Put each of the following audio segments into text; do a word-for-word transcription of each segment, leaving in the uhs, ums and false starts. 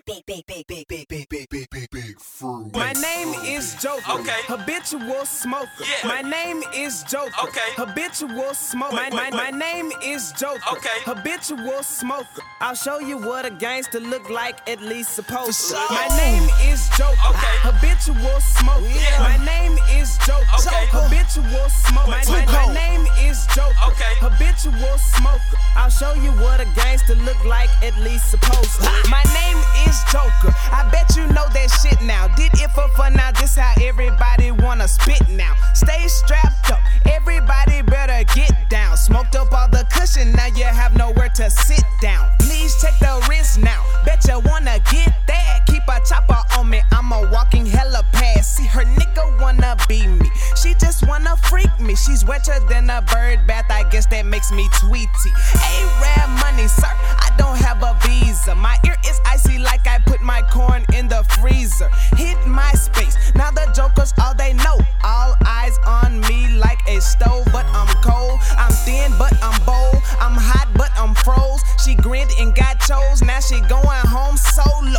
big, big, big, big, big, big, big, big, big, big fruit. My name is Joker, Okay. habitual smoker. Yeah. My name is Joker, Okay. habitual smoker. My, Wait, my, wait, my wait. name is Joker, Okay. habitual smoker. I'll show you what a gangster look like, at least supposed to. For sure. My name is Joker, Okay. habitual smoker. Yeah. My name is Joker, Okay. habitual smoker. My, my, my name is Joker, Okay. habitual smoker. I'll show you what a gangster look like, at least supposed to. My name is Joker, I bet you know that shit now. Did it for fun, now this how everybody wanna spit now. Stay strapped up, everybody better get down. Smoked up all the cushion, now you have nowhere to sit down. Please check the wrist now, bet you wanna get that. Keep a chopper on me, I'm a walking helipad. See her nigga wanna be me, she just wanna freak me. She's wetter than a bird bath, I guess that makes me tweety. A-Rab money, sir, I don't have a visa. My ear is icy like I put my corn in the freezer. Hit my space, now the jokers all they know. All eyes on me like a stove, but I'm cold. I'm thin, but I'm bold. I'm hot, but I'm froze. She grinned and got chose, now she going home solo.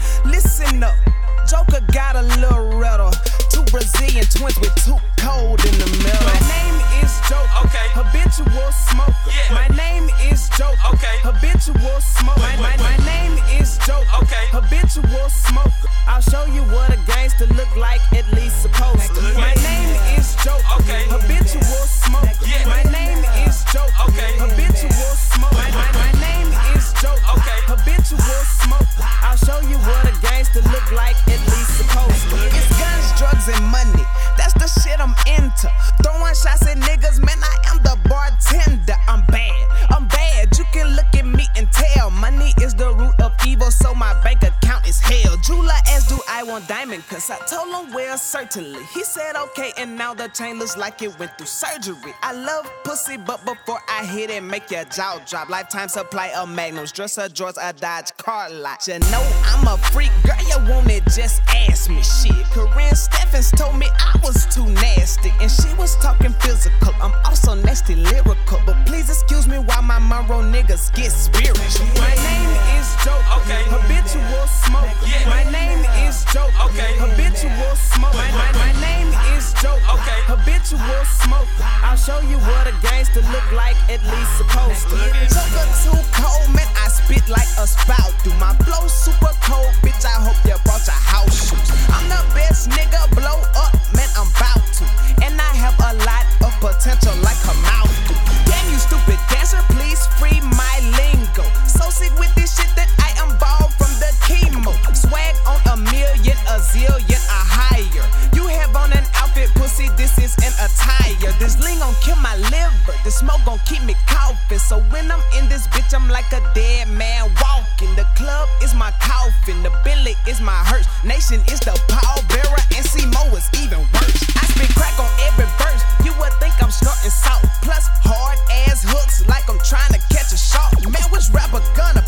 Listen up, Joker got a little riddle. Two Brazilian twins with two cold in the middle. My name is Joker, Okay. habitual smoker. Yeah. My name is Joker, Okay. habitual smoker. Wait, My, wait, my, my name is Joker, Okay. habitual smoker. I'll show you what a gangster look like, at least supposed to. My name is Joker, Okay. habitual smoker. Yeah. My name is Joker, Okay. habitual smoker. My, my, my name is Joker, Okay. habitual smoker. I'll show you what a gangster look like, at least supposed to. It's guns, drugs, and money, that's the shit I'm into. Throwing shots at niggas, man, I am the bartender. I'm bad, I'm bad, you can look at me and tell. Money is the root of evil, so my bank account is hell. Jeweler asked, do I want diamond? Cause I told him, well, certainly. He said, okay, and now the chain looks like it went through surgery. I love pussy, but before I hit it, make your jaw drop. Lifetime supply of magnums, dresser drawers, a Dodge car lot. You know I'm a freak, girl, you want it, just ask me. Shit, Corinne Steffens told me I was too nasty, and she was talking physical. I'm also nasty lyrical, but please excuse me while my Monroe niggas get spiritual. My name is Joker, Okay. habitual smoker. Yeah. My name is Joker, Okay. habitual smoker. My, my, my name is Joker, Okay. habitual smoker. I'll show you what a gangster look like, at least supposed to. Joker too cold, man, I spit like a spout. Do my flow super cold, bitch, I hope you brought your house shoes. I'm the best nigga, blow up, man, I'm bout to. And I have a lot of potential like a mouth do. Damn you stupid dancer, please free my lingo. So sick with this shit that I am bald from the chemo. Swag on a million, a zillion, a higher. You have on an outfit, pussy, this is an attire. This lean gon' kill my liver, this smoke gon' keep me coughing. So when I'm in this bitch, I'm like a dead man walking. The club is my coffin, the Billy is my hearse. Nation is the pallbearer, and C-Mo is even worse. I spit crack on every verse, you would think I'm snorting salt. Plus hard ass hooks like I'm trying to catch a shark. Man, which rapper gonna